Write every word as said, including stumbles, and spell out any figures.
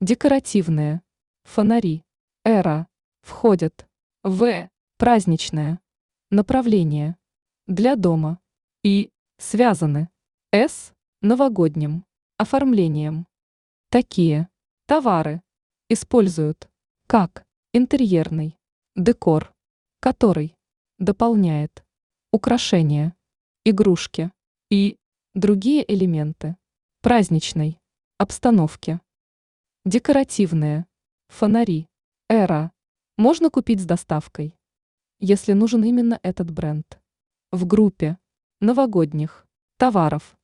Декоративные. Фонари. Эра. Входят. В. Праздничное. Направление. Для дома. И. Связаны. С. Новогодним. Оформлением. Такие. Товары. Используют. Как. Интерьерный. Декор. Который. Дополняет. Украшения. Игрушки. И. Другие элементы. Праздничной. Обстановки. Декоративные. Фонари. Эра. Можно купить с доставкой, если нужен именно этот бренд. В группе новогодних товаров